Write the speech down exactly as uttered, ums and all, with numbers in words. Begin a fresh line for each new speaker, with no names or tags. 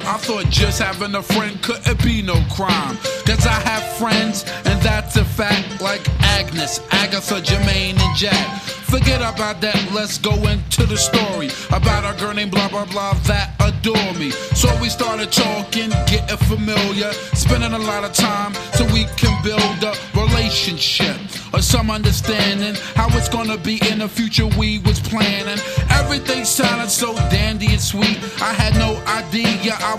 I thought just having a friend couldn't be no crime. Cause I have friends, and that's a fact. Like Agnes, Agatha, Jermaine, and Jack. Forget about that, let's go into the story about a girl named blah blah blah that adore me. So we started talking, getting familiar, spending a lot of time so we can build a relationship or some understanding how it's gonna be in the future. We was planning, everything sounded so dandy and sweet. I had no idea I